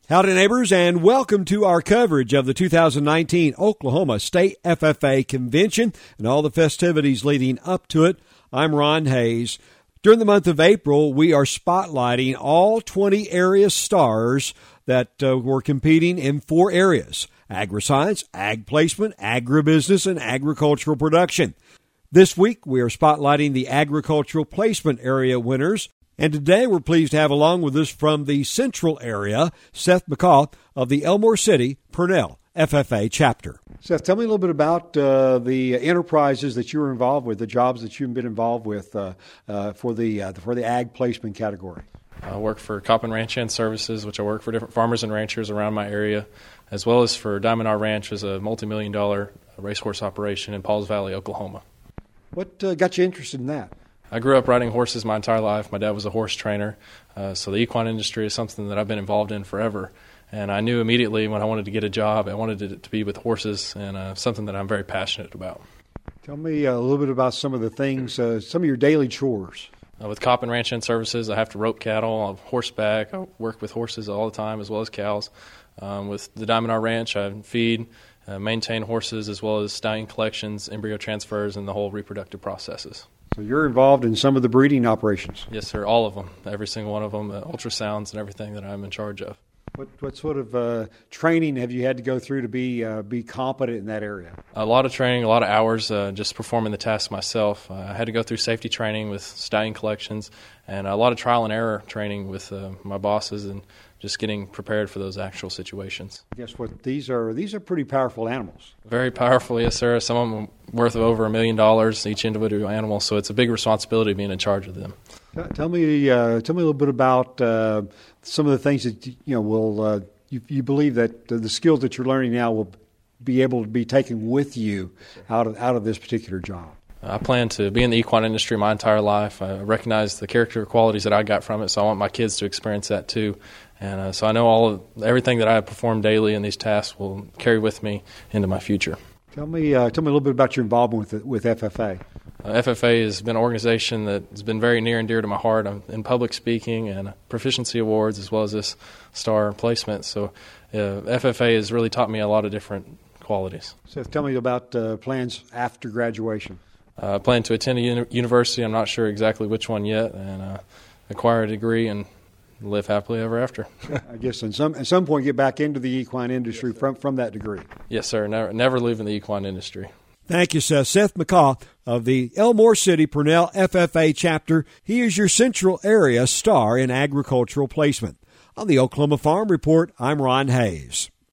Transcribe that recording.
Howdy, neighbors, and welcome to our coverage of the 2019 Oklahoma State FFA Convention and all the festivities leading up to it. I'm Ron Hayes. During the month of April, we are spotlighting all 20 area stars that were competing in 4 areas: agriscience, ag placement, agribusiness, and agricultural production. This week, we are spotlighting the agricultural placement area winners. And today we're pleased to have along with us from the central area, Seth McCaw of the Elmore City Purnell FFA chapter. Seth, tell me a little bit about the enterprises that you were involved with, the jobs that you've been involved with for the ag placement category. I work for Coppin Ranch Hand Services, which I work for different farmers and ranchers around my area, as well as for Diamond R Ranch, is a multi-million-dollar racehorse operation in Pauls Valley, Oklahoma. What got you interested in that? I grew up riding horses my entire life. My dad was a horse trainer, so the equine industry is something that I've been involved in forever. And I knew immediately when I wanted to get a job, I wanted it to be with horses, and something that I'm very passionate about. Tell me a little bit about some of the things, some of your daily chores. With Coppin Ranch Hand Services, I have to rope cattle on horseback. I work with horses all the time as well as cows. With the Diamond R Ranch, I feed, maintain horses as well as stallion collections, embryo transfers, and the whole reproductive processes. So you're involved in some of the breeding operations? Yes, sir, all of them, every single one of them, ultrasounds and everything that I'm in charge of. What sort of training have you had to go through to be competent in that area? A lot of training, a lot of hours, just performing the tasks myself. I had to go through safety training with stallion collections and a lot of trial and error training with my bosses and just getting prepared for those actual situations. Guess what? These are pretty powerful animals. Very powerful, yes, sir. Some of them worth over $1 million each individual animal, so it's a big responsibility being in charge of them. Tell me a little bit about some of the things that you believe that the skills that you're learning now will be able to be taken with you out of this particular job. I plan to be in the equine industry my entire life. I recognize the character qualities that I got from it, so I want my kids to experience that too. And so I know everything that I perform daily in these tasks will carry with me into my future. Tell me a little bit about your involvement with FFA. FFA has been an organization that has been very near and dear to my heart. I'm in public speaking and proficiency awards as well as this star placement. So FFA has really taught me a lot of different qualities. Seth, tell me about plans after graduation. I plan to attend a university. I'm not sure exactly which one yet, and acquire a degree and live happily ever after. I guess at some point get back into the equine industry from that degree. Yes, sir. Never leaving the equine industry. Thank you, Seth. Seth McCaw of the Elmore City Purnell FFA chapter. He is your central area star in agricultural placement. On the Oklahoma Farm Report, I'm Ron Hayes.